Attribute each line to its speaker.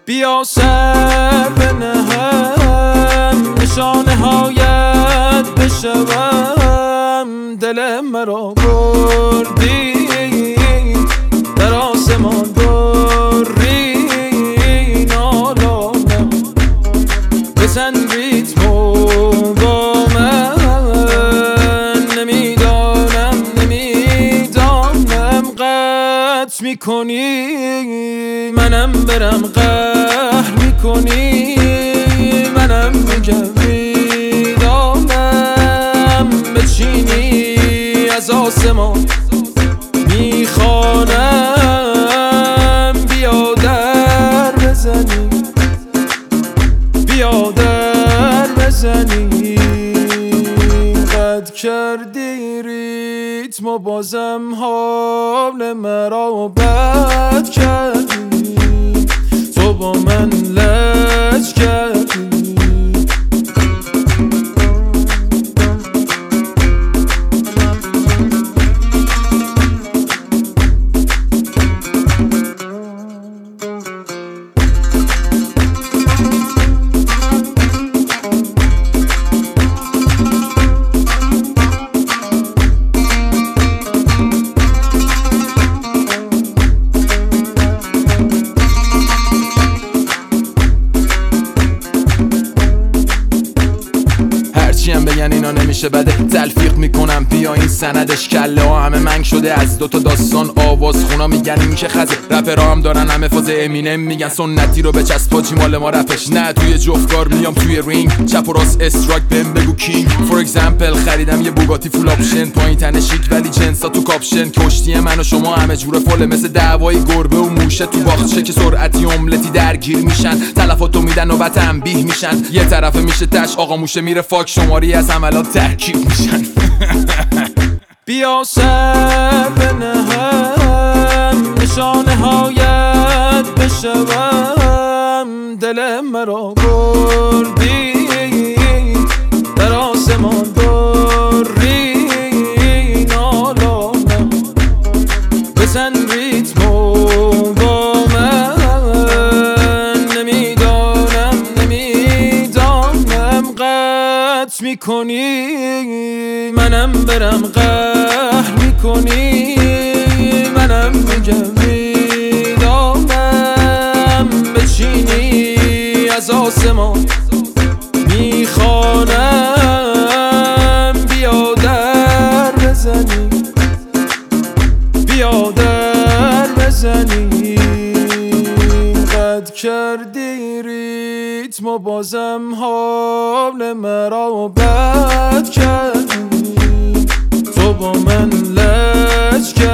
Speaker 1: بیا سر بنهم نشانه هایت بشوم. دل مرا بردی در آسمان بری نالانم. بزن ریتمو با من نمیدانم قطع میکنی منم برم قهر میکنی منم میگم میدانم بچینی از آسمان میخوانم بیا در بزنی بیا در بزنی. قد کردی ریتم و بازم حال مرا بد کردی. تو با من لج کردی. هرچیم بگن اینا نمیشه بده تلفیق میکنم بیا این سندش. کله ها همه منگ شده از دوتا داستان آواز خونا میگن این که خزه. رپرها هم دارن همه فاز امینم میگن سنتی رو بچسب پاجی مال ما رپش نه. توی جفتگار میام توی رینگ چپ و راست استراک بهم بگو کینگ. فور اگزمپل خریدم یه بوگاتی فول آپشن پایین تنه شیک ولی جنسا تو کاپشن. کشتی من و شما همه جوره فله مثل دعوای گربه و موشه تو باغچه که سرعتی املتی درگیر میشن. تلفاتو میدن و بعد تنبیه میشن. یه طرفه میشه تش آقا موشه میره فاک شماری از عملات ترکیب میشن. بیا سر بنهم نشانه هایت بشوم. دل مرا بردی در آسمان بری نالانم. بزن ریتمو با من نمیدانم قطع میکنی منم برم قهر میکنی منم میگم میدانم بچینی از آسمان میخوانم بیا در بزنی بیا در بزنی. قد کردی ریتم و بازم حال مرا بد کردی. تو با من لج